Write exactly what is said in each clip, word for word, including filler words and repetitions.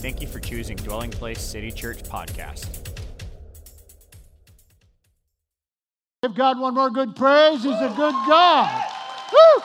Thank you for choosing Dwelling Place City Church Podcast. Give God one more good praise. He's a good God. Woo!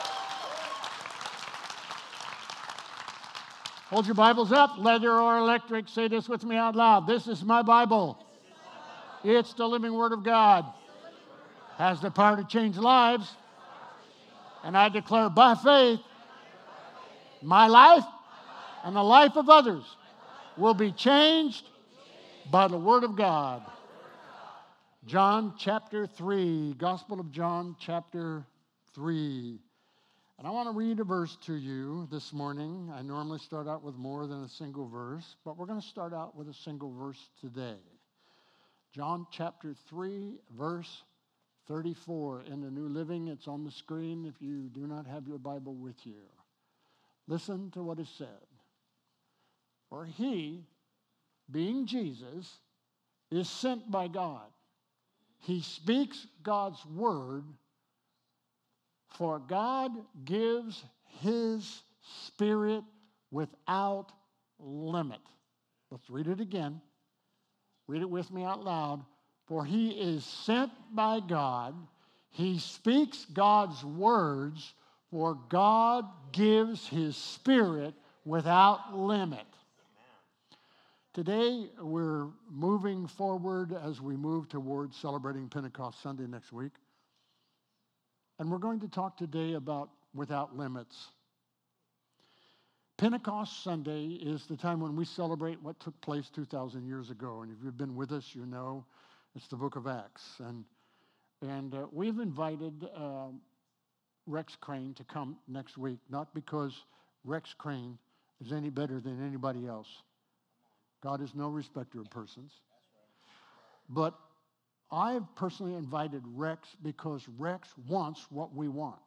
Hold your Bibles up, leather or electric. Say this with me out loud. This is my Bible. It's the living Word of God. Has the power to change lives. And I declare by faith, my life and the life of others will be changed by the Word of God. John chapter three, Gospel of John chapter three. And I want to read a verse to you this morning. I normally start out with more than a single verse, but we're going to start out with a single verse today. John chapter three, verse thirty-four. In the New Living, it's on the screen if you do not have your Bible with you. Listen to what is said. For he, being Jesus, is sent by God. He speaks God's word, for God gives his Spirit without limit. Let's read it again. Read it with me out loud. For he is sent by God. He speaks God's words, for God gives his Spirit without limit. Today, we're moving forward as we move towards celebrating Pentecost Sunday next week. And we're going to talk today about without limits. Pentecost Sunday is the time when we celebrate what took place two thousand years ago. And if you've been with us, you know it's the book of Acts. And, and uh, we've invited uh, Rex Crane to come next week, not because Rex Crane is any better than anybody else. God is no respecter of persons. But I've personally invited Rex because Rex wants what we want.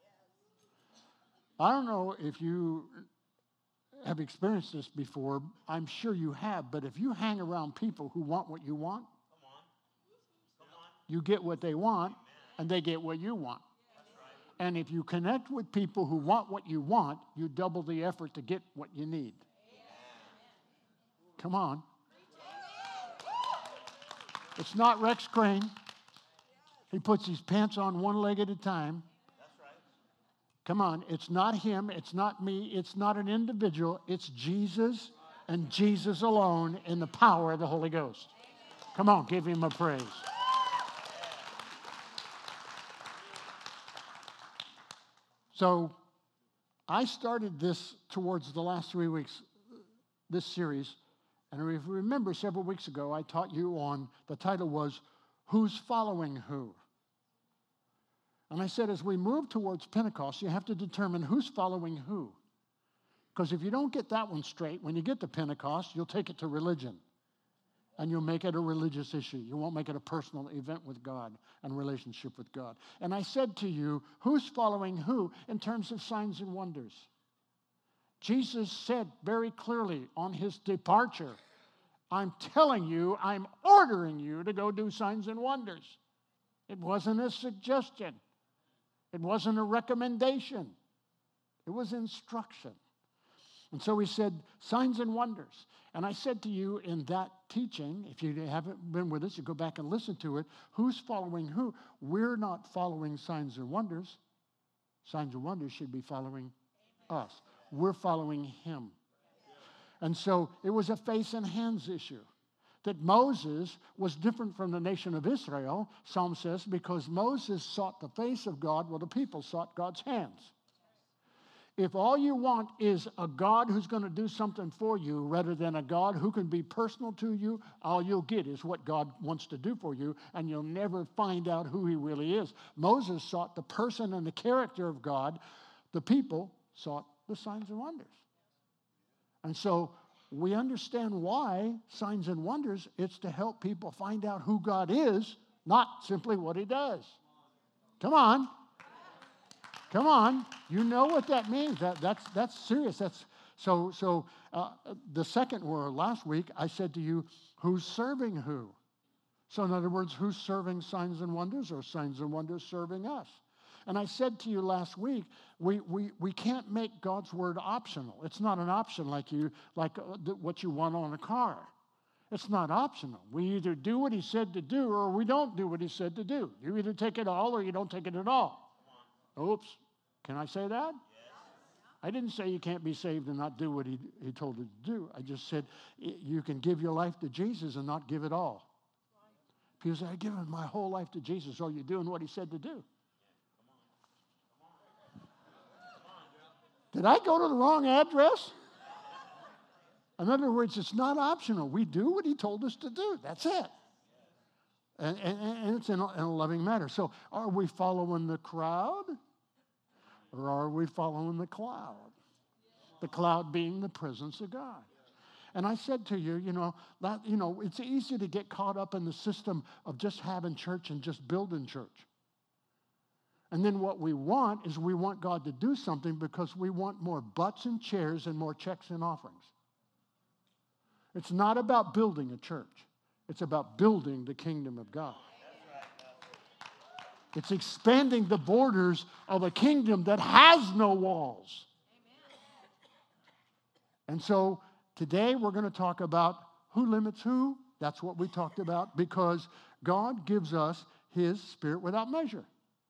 I don't know if you have experienced this before. I'm sure you have. But if you hang around people who want what you want, you get what they want, and they get what you want. And if you connect with people who want what you want, you double the effort to get what you need. Come on. It's not Rex Crane. He puts his pants on one leg at a time. Come on. It's not him. It's not me. It's not an individual. It's Jesus and Jesus alone in the power of the Holy Ghost. Come on. Give him a praise. So I started this towards the last three weeks, this series. And if you remember, several weeks ago, I taught you on, the title was, Who's Following Who? And I said, as we move towards Pentecost, you have to determine who's following who. Because if you don't get that one straight, when you get to Pentecost, you'll take it to religion. And you'll make it a religious issue. You won't make it a personal event with God and relationship with God. And I said to you, who's following who in terms of signs and wonders? Jesus said very clearly on his departure, I'm telling you, I'm ordering you to go do signs and wonders. It wasn't a suggestion. It wasn't a recommendation. It was instruction. And so he said, signs and wonders. And I said to you in that teaching, if you haven't been with us, you go back and listen to it, who's following who? We're not following signs and wonders. Signs and wonders should be following us. We're following him. And so it was a face and hands issue. That Moses was different from the nation of Israel, Psalm says, because Moses sought the face of God while the people sought God's hands. If all you want is a God who's going to do something for you rather than a God who can be personal to you, all you'll get is what God wants to do for you, and you'll never find out who he really is. Moses sought the person and the character of God. The people sought the signs and wonders. And so we understand why signs and wonders, it's to help people find out who God is, not simply what he does. Come on. Come on. You know what that means. That, that's, that's serious. That's So, so uh, the second word, last week, I said to you, who's serving who? So in other words, who's serving signs and wonders, or signs and wonders serving us? And I said to you last week, we, we, we can't make God's word optional. It's not an option like you like uh, th- what you want on a car. It's not optional. We either do what he said to do or we don't do what he said to do. You either take it all or you don't take it at all. Oops. Can I say that? I didn't say you can't be saved and not do what he, he told you to do. I just said you can give your life to Jesus and not give it all. People say, I've given my whole life to Jesus. Are you doing what he said to do? Did I go to the wrong address? In other words, it's not optional. We do what he told us to do. That's it. And, and, and it's in a, in a loving manner. So are we following the crowd or are we following the cloud? The cloud being the presence of God. And I said to you, you know, that, you know, it's easy to get caught up in the system of just having church and just building church. And then what we want is we want God to do something because we want more butts and chairs and more checks and offerings. It's not about building a church. It's about building the kingdom of God. It's expanding the borders of a kingdom that has no walls. And so today we're going to talk about who limits who. That's what we talked about because God gives us his Spirit without measure.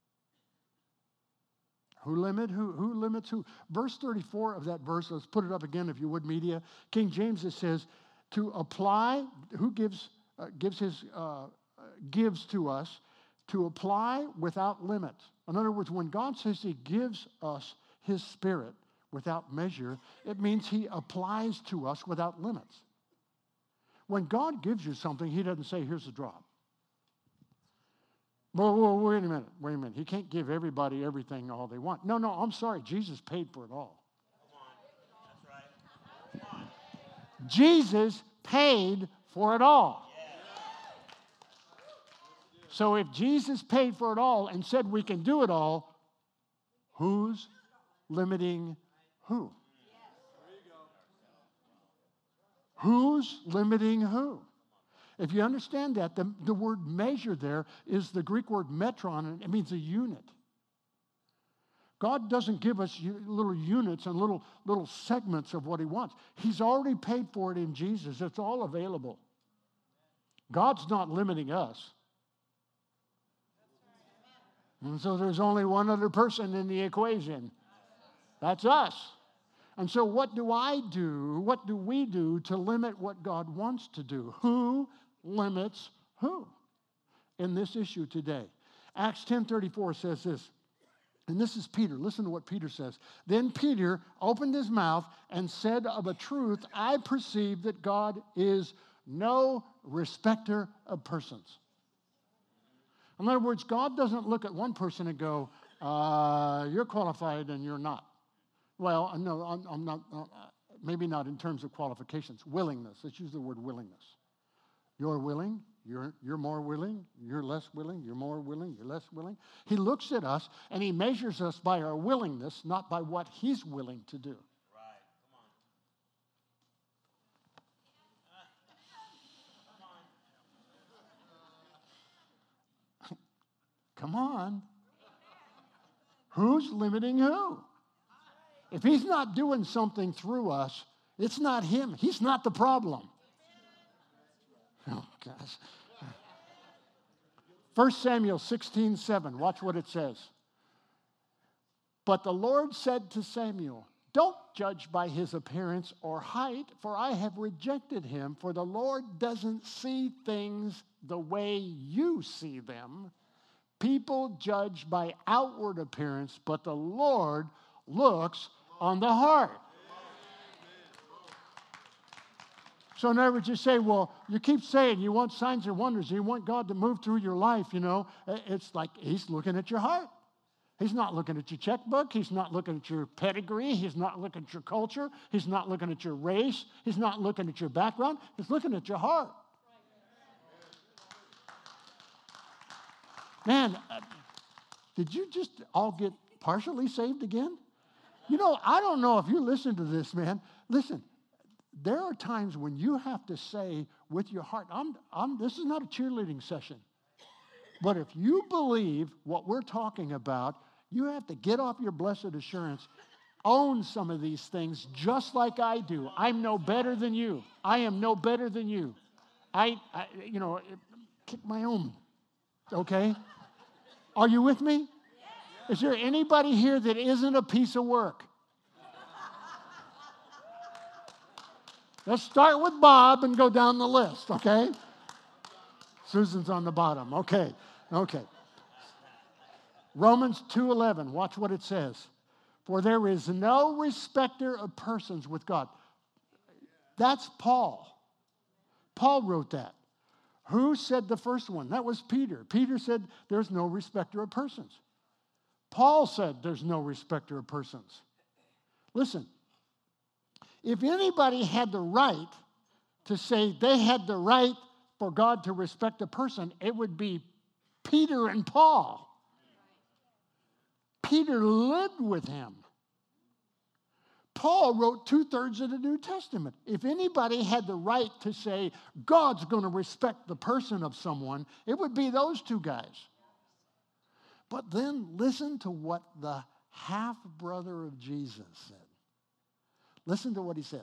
Who limit who? Who limits who? Verse thirty-four of that verse, let's put it up again if you would, media. King James, it says, to apply, who gives uh, gives his uh, gives to us, to apply without limit. In other words, when God says he gives us his Spirit without measure, it means he applies to us without limits. When God gives you something, he doesn't say, here's a drop. Well, well, wait a minute, wait a minute. He can't give everybody everything all they want. No, no, I'm sorry. Jesus paid for it all. Come on. That's right. Come on. Jesus paid for it all. So if Jesus paid for it all and said we can do it all, who's limiting who? Who's limiting who? If you understand that, the, the word measure there is the Greek word metron, and it means a unit. God doesn't give us little units and little, little segments of what he wants. He's already paid for it in Jesus. It's all available. God's not limiting us. And so there's only one other person in the equation. That's us. And so what do I do? What do we do to limit what God wants to do? Who limits who in this issue today? Acts ten thirty-four says this, and this is Peter. Listen to what Peter says. Then Peter opened his mouth and said, of a truth, I perceive that God is no respecter of persons. In other words, God doesn't look at one person and go, uh, you're qualified and you're not. Well, no, I'm, I'm not, uh, maybe not in terms of qualifications. Willingness. Let's use the word willingness. You're willing, you're, you're more willing, you're less willing, you're more willing, you're less willing. He looks at us and he measures us by our willingness, not by what he's willing to do. Right. Come on. Come on. Who's limiting who? If he's not doing something through us, it's not him. He's not the problem. Oh, gosh. First Samuel sixteen seven. Watch what it says. But the Lord said to Samuel, don't judge by his appearance or height, for I have rejected him. For the Lord doesn't see things the way you see them. People judge by outward appearance, but the Lord looks on the heart. So in other words, you say, well, you keep saying you want signs and wonders, you want God to move through your life, you know. It's like he's looking at your heart. He's not looking at your checkbook. He's not looking at your pedigree. He's not looking at your culture. He's not looking at your race. He's not looking at your background. He's looking at your heart. Man, uh, did you just all get partially saved again? You know, I don't know if you listen to this, man. Listen, there are times when you have to say with your heart, I'm, I'm, this is not a cheerleading session. But if you believe what we're talking about, You have to get off your blessed assurance. Own some of these things just like I do. I'm no better than you. I am no better than you. I, I you know, kick my own. Okay? Are you with me? Is there anybody here that isn't a piece of work? Let's start with Bob and go down the list, okay? Susan's on the bottom. Okay, okay. Romans two eleven, watch what it says. For there is no respecter of persons with God. That's Paul. Paul wrote that. Who said the first one? That was Peter. Peter said there's no respecter of persons. Paul said there's no respecter of persons. Listen, if anybody had the right to say they had the right for God to respect a person, it would be Peter and Paul. Peter lived with him. Paul wrote two-thirds of the New Testament. If anybody had the right to say God's going to respect the person of someone, it would be those two guys. But then listen to what the half-brother of Jesus said. Listen to what he says.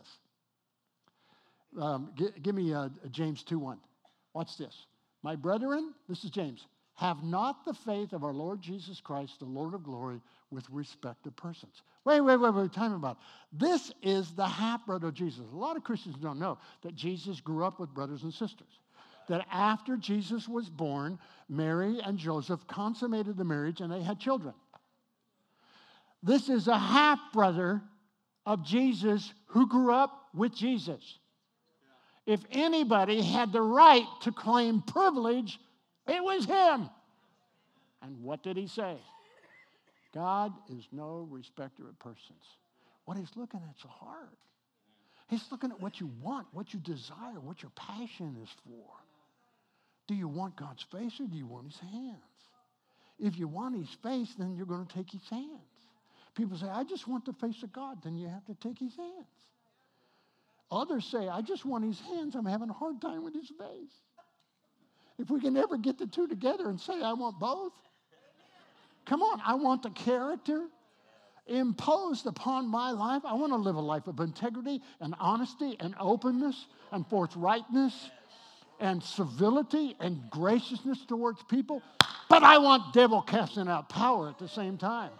Um, g- give me uh, James two one. Watch this. My brethren, this is James, have not the faith of our Lord Jesus Christ, the Lord of glory, with respect to persons. Wait, wait, wait, wait, time about. This is the half-brother of Jesus. A lot of Christians don't know that Jesus grew up with brothers and sisters. That after Jesus was born, Mary and Joseph consummated the marriage and they had children. This is a half-brother of Jesus who grew up with Jesus. If anybody had the right to claim privilege, it was him. And what did he say? God is no respecter of persons. What he's looking at is the heart. He's looking at what you want, what you desire, what your passion is for. Do you want God's face or do you want his hands? If you want his face, then you're going to take his hands. People say, I just want the face of God. Then you have to take his hands. Others say, I just want his hands. I'm having a hard time with his face. If we can ever get the two together and say, I want both. Come on, I want the character imposed upon my life. I want to live a life of integrity and honesty and openness and forthrightness and civility and graciousness towards people. But I want devil casting out power at the same time.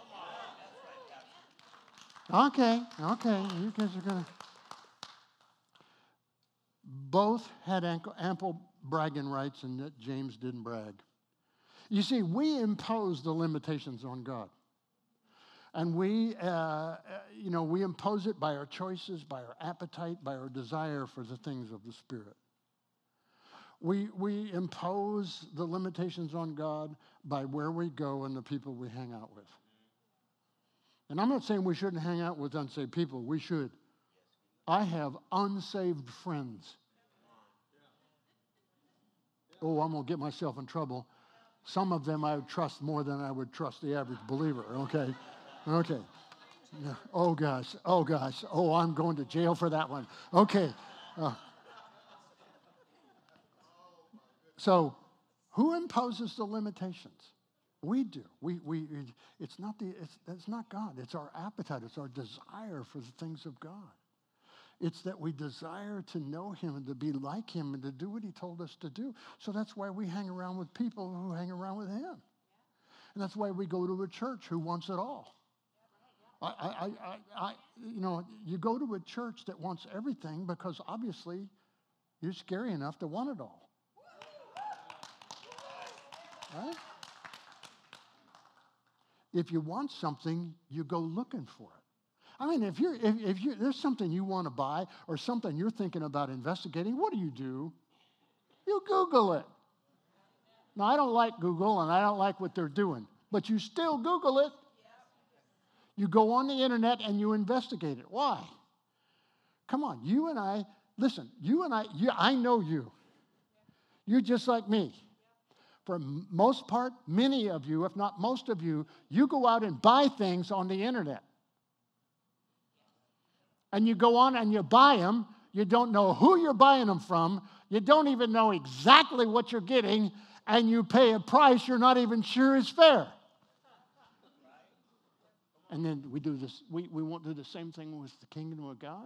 Okay, okay, you guys are going to. Both had ample bragging rights, and that James didn't brag. You see, we impose the limitations on God. And we, uh, you know, we impose it by our choices, by our appetite, by our desire for the things of the Spirit. We, we impose the limitations on God by where we go and the people we hang out with. And I'm not saying we shouldn't hang out with unsaved people. We should. I have unsaved friends. Oh, I'm going to get myself in trouble. Some of them I would trust more than I would trust the average believer, okay? Okay. Oh, gosh. Oh, gosh. Oh, I'm going to jail for that one. Okay. Uh, so, who imposes the limitations? We do. We, we, it's not the, it's, it's not God. It's our appetite. It's our desire for the things of God. It's that we desire to know him and to be like him and to do what he told us to do. So that's why we hang around with people who hang around with him. And that's why we go to a church who wants it all. I, I, I, I, you know, you go to a church that wants everything because obviously you're scary enough to want it all. Right? If you want something, you go looking for it. I mean, if you're if, if you there's something you want to buy or something you're thinking about investigating, what do you do? You Google it. Now, I don't like Google and I don't like what they're doing, but you still Google it. You go on the internet and you investigate it. Why? Come on, you and I, listen, you and I, you, I know you. You're just like me. For most part, many of you, if not most of you, you go out and buy things on the internet. And you go on and you buy them. You don't know who you're buying them from. You don't even know exactly what you're getting. And you pay a price you're not even sure is fair. And then we do this, we, we won't do the same thing with the kingdom of God?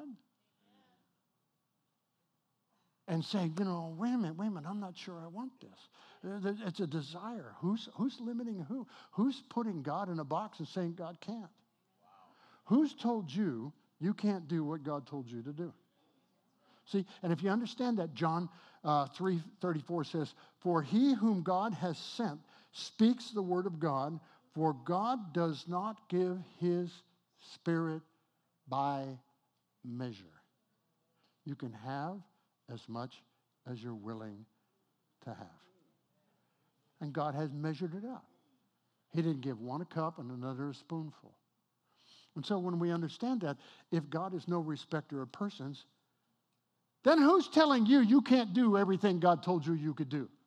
And say, you know, wait a minute, wait a minute, I'm not sure I want this. It's a desire. Who's, who's limiting who? Who's putting God in a box and saying God can't? Wow. Who's told you you can't do what God told you to do? See, and if you understand that, John uh, three thirty-four says, for he whom God has sent speaks the word of God, for God does not give his Spirit by measure. You can have as much as you're willing to have. And God has measured it out. He didn't give one a cup and another a spoonful. And so when we understand that, if God is no respecter of persons, then who's telling you you can't do everything God told you you could do?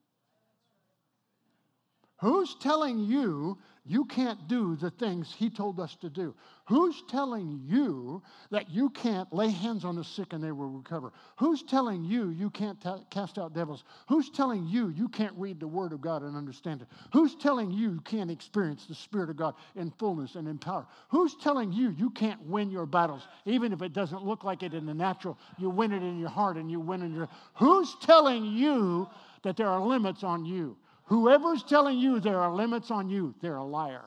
Who's telling you you can't do the things he told us to do? Who's telling you that you can't lay hands on the sick and they will recover? Who's telling you you can't ta- cast out devils? Who's telling you you can't read the Word of God and understand it? Who's telling you you can't experience the Spirit of God in fullness and in power? Who's telling you you can't win your battles, even if it doesn't look like it in the natural? You win it in your heart and you win in your... Who's telling you that there are limits on you? Whoever's telling you there are limits on you, they're a liar.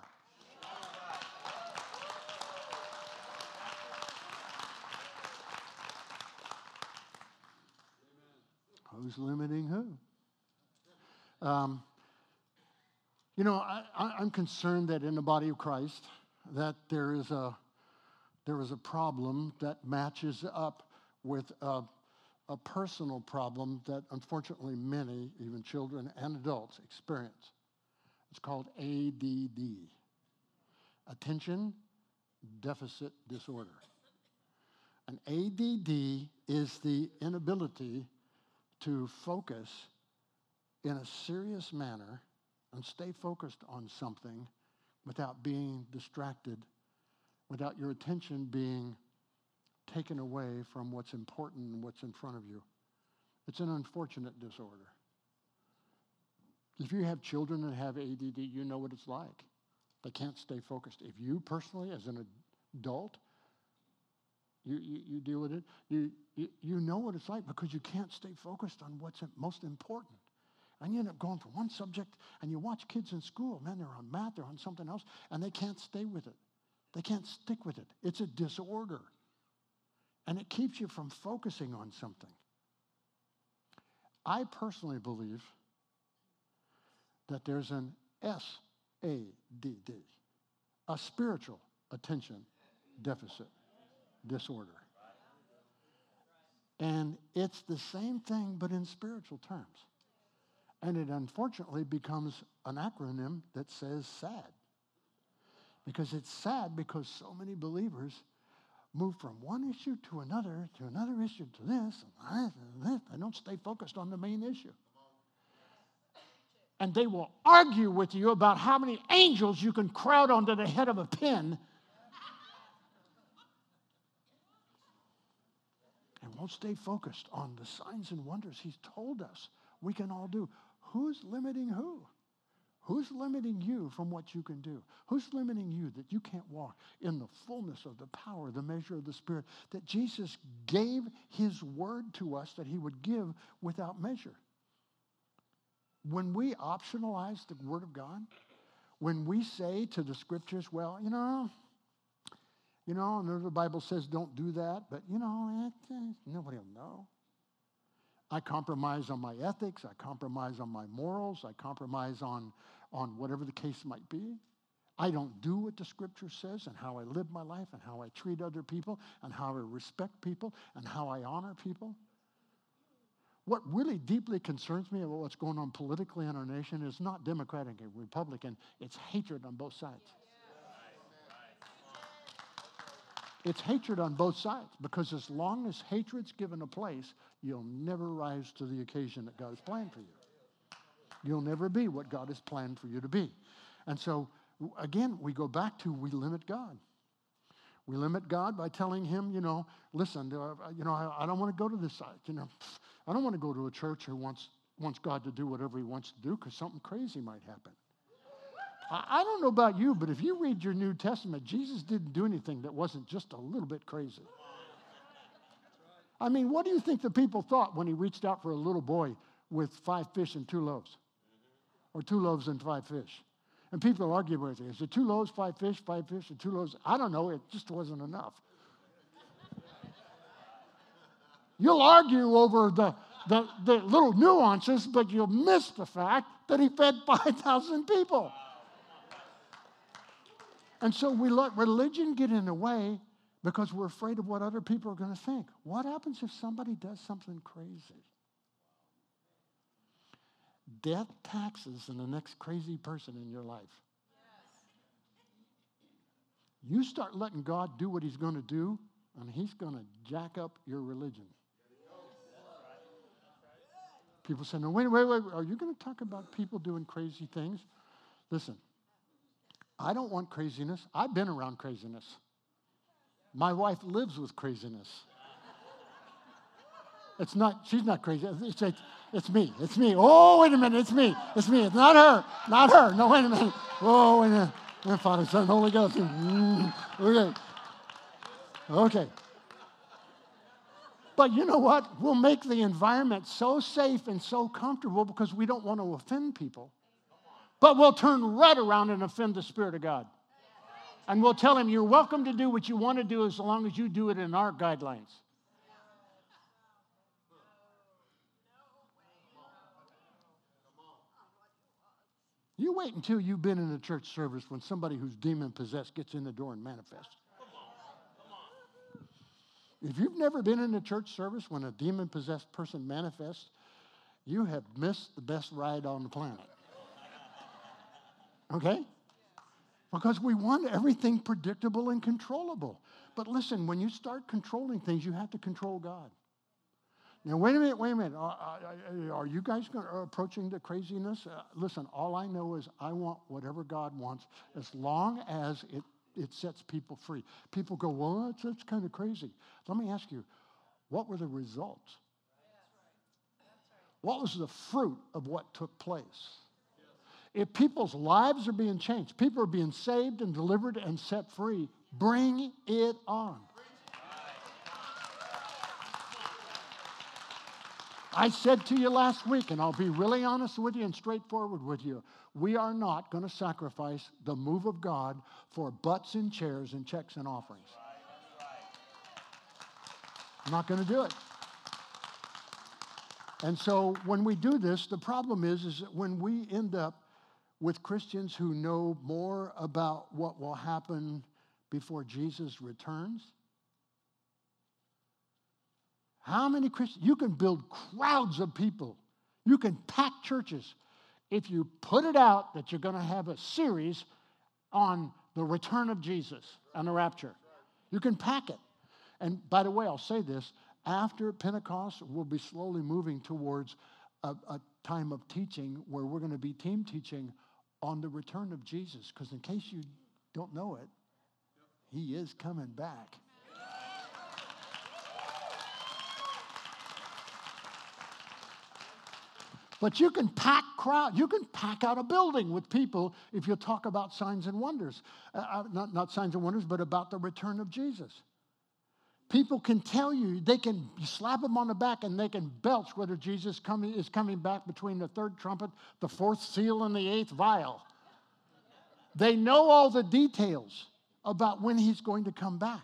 Who's limiting who? Um, you know, I, I, I'm concerned that in the body of Christ, that there is a there is a problem that matches up with a, a personal problem that unfortunately many, even children and adults, experience. It's called A D D, Attention Deficit Disorder. And A D D is the inability to focus in a serious manner and stay focused on something without being distracted, without your attention being taken away from what's important and what's in front of you. It's an unfortunate disorder. If you have children that have A D D, you know what it's like. They can't stay focused. If you personally, as an adult, you, you, you deal with it, you, you, you know what it's like because you can't stay focused on what's most important. And you end up going from one subject, and you watch kids in school, man, they're on math, they're on something else, and they can't stay with it. They can't stick with it. It's a disorder. And it keeps you from focusing on something. I personally believe that there's an S A D D, a spiritual attention deficit disorder. And it's the same thing, but in spiritual terms. And it unfortunately becomes an acronym that says SAD. Because it's sad because so many believers move from one issue to another, to another issue, to this, and this. They don't stay focused on the main issue. And they will argue with you about how many angels you can crowd onto the head of a pin. And won't stay focused on the signs and wonders he's told us we can all do. Who's limiting who? Who's limiting you from what you can do? Who's limiting you that you can't walk in the fullness of the power, the measure of the Spirit, that Jesus gave his word to us that he would give without measure? When we optionalize the word of God, when we say to the scriptures, well, you know, you know, and the Bible says don't do that, but, you know, eh, nobody will know. I compromise on my ethics. I compromise on my morals. I compromise on, on whatever the case might be. I don't do what the Scripture says and how I live my life and how I treat other people and how I respect people and how I honor people. What really deeply concerns me about what's going on politically in our nation is not Democratic and Republican. It's hatred on both sides. It's hatred on both sides, because as long as hatred's given a place, you'll never rise to the occasion that God has planned for you. You'll never be what God has planned for you to be. And so, again, we go back to we limit God. We limit God by telling him, you know, listen, uh, you know, I, I don't want to go to this side. You know, I don't want to go to a church who wants, wants God to do whatever he wants to do because something crazy might happen. I, I don't know about you, but if you read your New Testament, Jesus didn't do anything that wasn't just a little bit crazy. I mean, what do you think the people thought when he reached out for a little boy with five fish and two loaves? Or two loaves and five fish? And people argue with it. Is it two loaves, five fish, five fish, or two loaves? I don't know. It just wasn't enough. You'll argue over the, the, the little nuances, but you'll miss the fact that he fed five thousand people. And so we let religion get in the way because we're afraid of what other people are going to think. What happens if somebody does something crazy? Death, taxes, and the next crazy person in your life. You start letting God do what he's going to do, and he's going to jack up your religion. People say, no, wait, wait, wait. Are you going to talk about people doing crazy things? Listen, I don't want craziness. I've been around craziness. My wife lives with craziness. It's not, she's not crazy. It's, it's, it's me. It's me. Oh, wait a minute. It's me. It's me. It's not her. Not her. No, wait a minute. Oh, wait a minute. Father, Son, Holy Ghost. Mm, okay. Okay. But you know what? We'll make the environment so safe and so comfortable because we don't want to offend people. But we'll turn right around and offend the Spirit of God. And we'll tell him, you're welcome to do what you want to do as long as you do it in our guidelines. You wait until you've been in a church service when somebody who's demon-possessed gets in the door and manifests. If you've never been in a church service when a demon-possessed person manifests, you have missed the best ride on the planet. Okay? Because we want everything predictable and controllable. But listen, when you start controlling things, you have to control God. Now, wait a minute, wait a minute. Are, are, are you guys going, are approaching the craziness? Uh, listen, all I know is I want whatever God wants as long as it, it sets people free. People go, well, that's, that's kind of crazy. Let me ask you, what were the results? What was the fruit of what took place? If people's lives are being changed, people are being saved and delivered and set free, bring it on. I said to you last week, and I'll be really honest with you and straightforward with you, we are not going to sacrifice the move of God for butts and chairs and checks and offerings. I'm not going to do it. And so when we do this, the problem is, is that when we end up with Christians who know more about what will happen before Jesus returns, how many Christians? You can build crowds of people. You can pack churches if you put it out that you're going to have a series on the return of Jesus and the rapture. You can pack it. And by the way, I'll say this. After Pentecost, we'll be slowly moving towards a, a time of teaching where we're going to be team teaching on the return of Jesus. Because in case you don't know it, he is coming back. But you can pack crowd, you can pack out a building with people if you talk about signs and wonders. Uh, not, not signs and wonders, but about the return of Jesus. People can tell you, they can slap them on the back and they can belch whether Jesus coming, is coming back between the third trumpet, the fourth seal, and the eighth vial. They know all the details about when he's going to come back.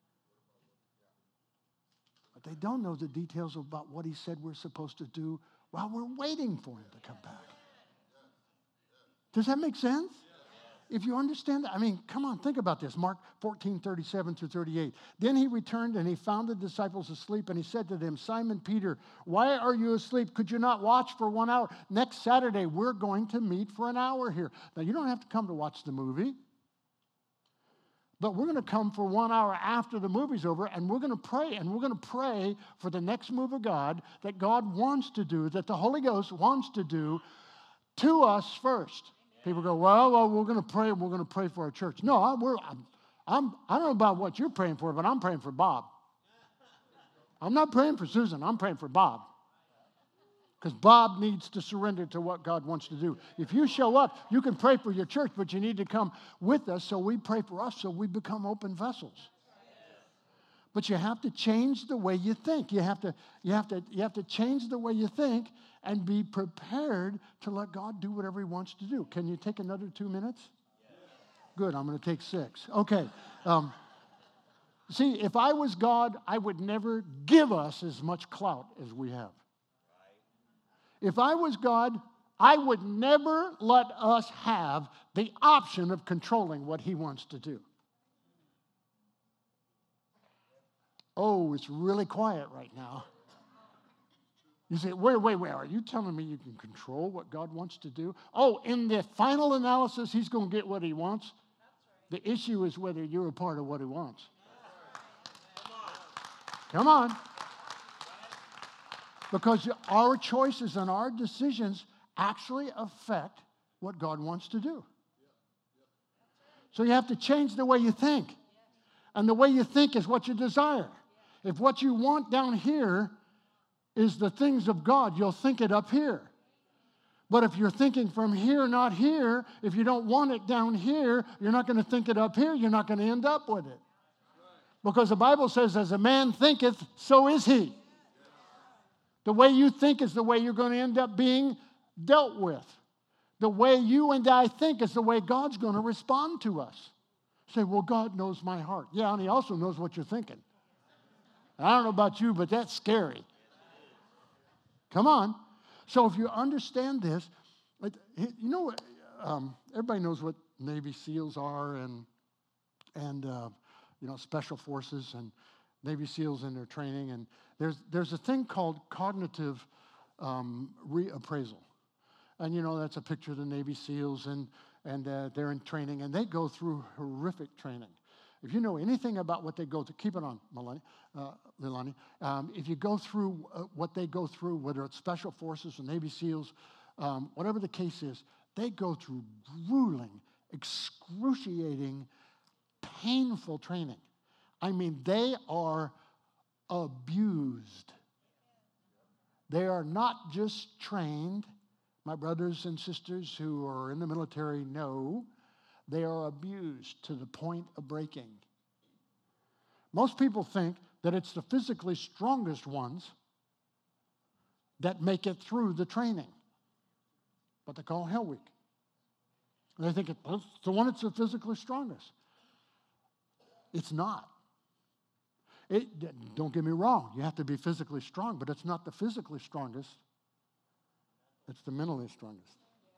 But they don't know the details about what he said we're supposed to do while we're waiting for him to come back. Does that make sense? If you understand that, I mean, come on, think about this. Mark fourteen, thirty-seven to thirty-eight. Then he returned and he found the disciples asleep, and he said to them, Simon Peter, why are you asleep? Could you not watch for one hour? Next Saturday, we're going to meet for an hour here. Now, you don't have to come to watch the movie, but we're going to come for one hour after the movie's over, and we're going to pray, and we're going to pray for the next move of God that God wants to do, that the Holy Ghost wants to do to us first. People go, well, well, we're going to pray, and we're going to pray for our church. No, I, we're, I'm, I'm, I don't know about what you're praying for, but I'm praying for Bob. I'm not praying for Susan. I'm praying for Bob. Because Bob needs to surrender to what God wants to do. If you show up, you can pray for your church, but you need to come with us so we pray for us so we become open vessels. But you have to change the way you think. You have to, you have to, you have to change the way you think and be prepared to let God do whatever he wants to do. Can you take another two minutes? Good, I'm going to take six. Okay. Um, see, if I was God, I would never give us as much clout as we have. If I was God, I would never let us have the option of controlling what he wants to do. Oh, it's really quiet right now. You say, wait, wait, wait, are you telling me you can control what God wants to do? Oh, in the final analysis, he's going to get what he wants. The issue is whether you're a part of what he wants. Come on. Because our choices and our decisions actually affect what God wants to do. So you have to change the way you think. And the way you think is what you desire. If what you want down here is the things of God, you'll think it up here. But if you're thinking from here, not here, if you don't want it down here, you're not going to think it up here. You're not going to end up with it. Because the Bible says, as a man thinketh, so is he. The way you think is the way you're going to end up being dealt with. The way you and I think is the way God's going to respond to us. Say, well, God knows my heart. Yeah, and he also knows what you're thinking. I don't know about you, but that's scary. Come on. So if you understand this, you know what? Um, everybody knows what Navy SEALs are and, and uh, you know, Special Forces and Navy SEALs in their training. And there's, there's a thing called cognitive um, reappraisal. And, you know, that's a picture of the Navy SEALs, and, and uh, they're in training, and they go through horrific training. If you know anything about what they go through, keep it on, Melanie, uh, Leilani. Um, if you go through uh, what they go through, whether it's Special Forces or Navy SEALs, um, whatever the case is, they go through grueling, excruciating, painful training. I mean, they are abused. They are not just trained. My brothers and sisters who are in the military know they are abused to the point of breaking. Most people think that it's the physically strongest ones that make it through the training. What they call Hell Week. And they think it's the one that's the physically strongest. It's not. It, don't get me wrong, you have to be physically strong, but it's not the physically strongest. It's the mentally strongest.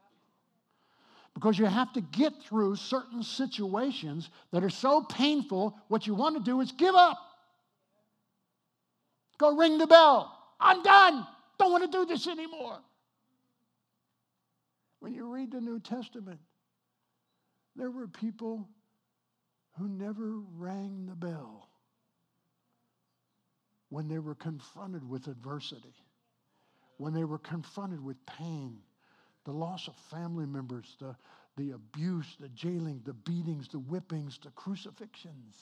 Because you have to get through certain situations that are so painful, what you want to do is give up. Go ring the bell. I'm done. Don't want to do this anymore. When you read the New Testament, there were people who never rang the bell when they were confronted with adversity, when they were confronted with pain, the loss of family members, the, the abuse, the jailing, the beatings, the whippings, the crucifixions.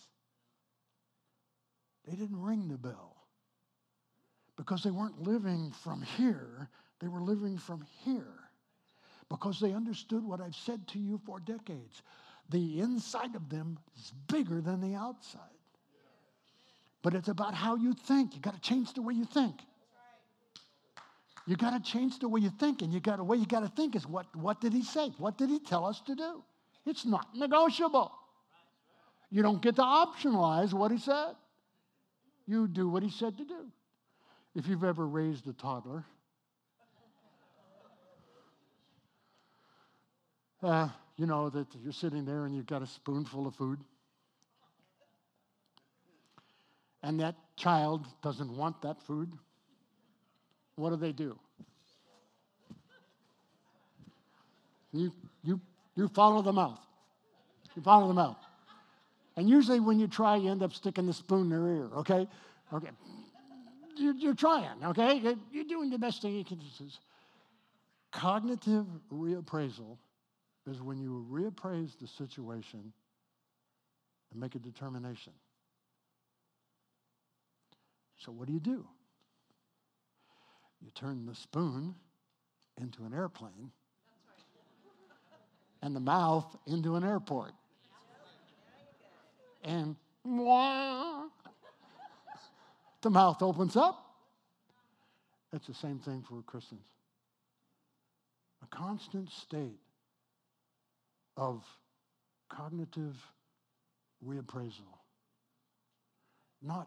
They didn't ring the bell because they weren't living from here. They were living from here because they understood what I've said to you for decades. The inside of them is bigger than the outside. But it's about how you think. You got to change the way you think. You got to change the way you think, and you got the way you got to think is what, what did he say? What did he tell us to do? It's not negotiable. You don't get to optionalize what he said. You do what he said to do. If you've ever raised a toddler, uh, you know that you're sitting there and you've got a spoonful of food, and that child doesn't want that food. What do they do? You, you, you follow the mouth. You follow the mouth. And usually when you try, you end up sticking the spoon in their ear, okay? Okay. You're, you're trying, okay? You're doing the best thing you can do. Cognitive reappraisal is when you reappraise the situation and make a determination. So what do you do? You turn the spoon into an airplane and the mouth into an airport. And mwah, the mouth opens up. It's the same thing for Christians. A constant state of cognitive reappraisal. Not,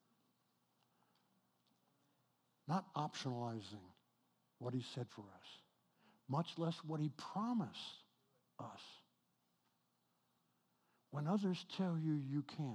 not optionalizing what he said for us, much less what he promised us. When others tell you you can't,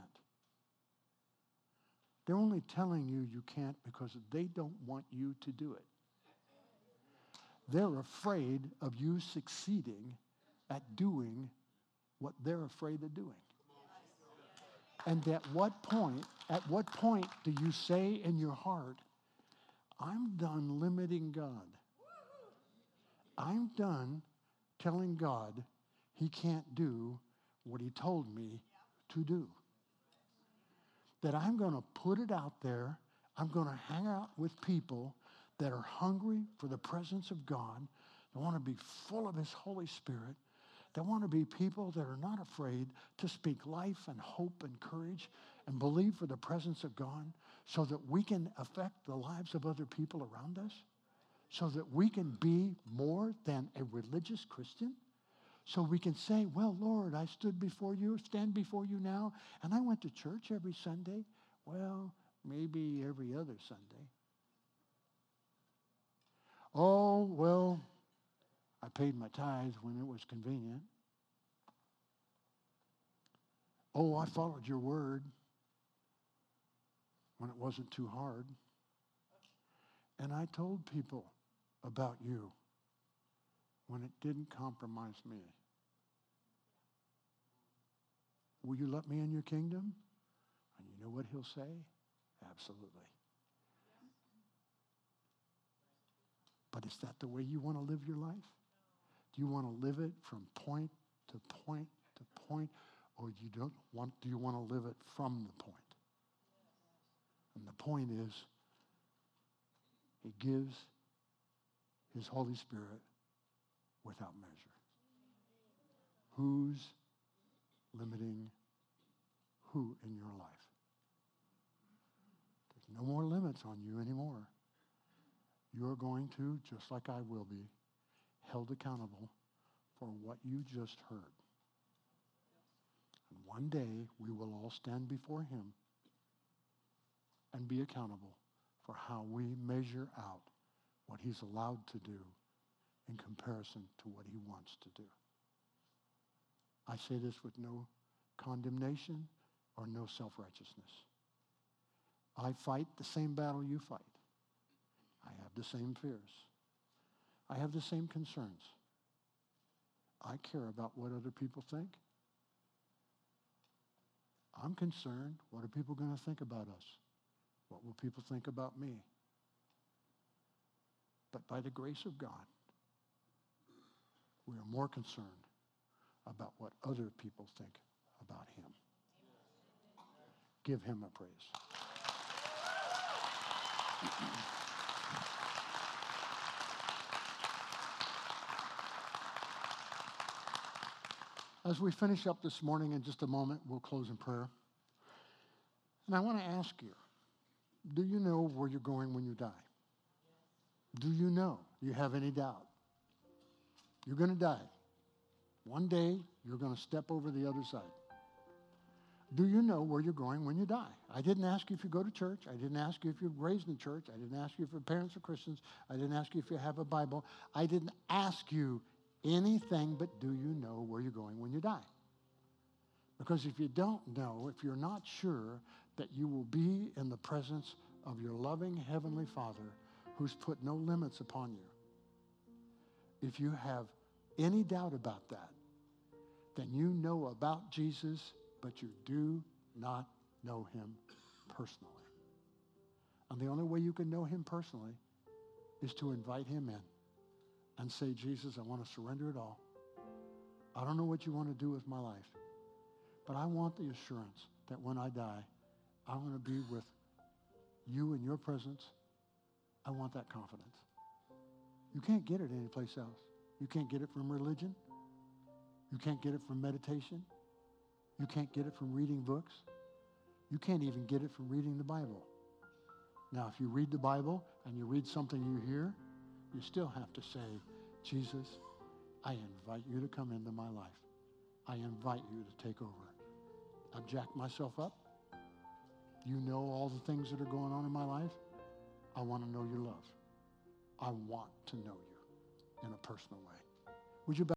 they're only telling you you can't because they don't want you to do it. They're afraid of you succeeding at doing what they're afraid of doing. And at what point, at what point do you say in your heart, I'm done limiting God. I'm done telling God he can't do what he told me to do. That I'm going to put it out there. I'm going to hang out with people that are hungry for the presence of God, that want to be full of his Holy Spirit, that want to be people that are not afraid to speak life and hope and courage and believe for the presence of God so that we can affect the lives of other people around us, so that we can be more than a religious Christian. So we can say, well, Lord, I stood before you, stand before you now, and I went to church every Sunday. Well, maybe every other Sunday. Oh, well, I paid my tithes when it was convenient. Oh, I followed your word when it wasn't too hard. And I told people about you when it didn't compromise me. Will you let me in your kingdom? And you know what he'll say? Absolutely. But is that the way you want to live your life? Do you want to live it from point to point to point, or you don't want, do you want to live it from the point? And the point is, he gives his Holy Spirit without measure. Who's limiting who in your life? There's no more limits on you anymore. You're going to, just like I will be, held accountable for what you just heard. And one day we will all stand before him and be accountable for how we measure out what he's allowed to do in comparison to what he wants to do. I say this with no condemnation or no self-righteousness. I fight the same battle you fight. I have the same fears. I have the same concerns. I care about what other people think. I'm concerned, what are people going to think about us? What will people think about me? But by the grace of God, we are more concerned about what other people think about him. Give him a praise. As we finish up this morning, in just a moment, we'll close in prayer. And I want to ask you, do you know where you're going when you die? Do you know? Do you have any doubt? You're going to die. One day, you're going to step over the other side. Do you know where you're going when you die? I didn't ask you if you go to church. I didn't ask you if you're raised in church. I didn't ask you if your parents are Christians. I didn't ask you if you have a Bible. I didn't ask you anything, but do you know where you're going when you die? Because if you don't know, if you're not sure that you will be in the presence of your loving Heavenly Father who's put no limits upon you, if you have any doubt about that, then you know about Jesus, but you do not know him personally. And the only way you can know him personally is to invite him in and say, Jesus, I want to surrender it all. I don't know what you want to do with my life, but I want the assurance that when I die, I want to be with you in your presence I want that confidence. You can't get it anyplace else. You can't get it from religion. You can't get it from meditation. You can't get it from reading books. You can't even get it from reading the Bible. Now, if you read the Bible and you read something you hear, you still have to say, Jesus, I invite you to come into my life. I invite you to take over. I've jacked myself up. You know all the things that are going on in my life. I want to know your love. I want to know you in a personal way. Would you bow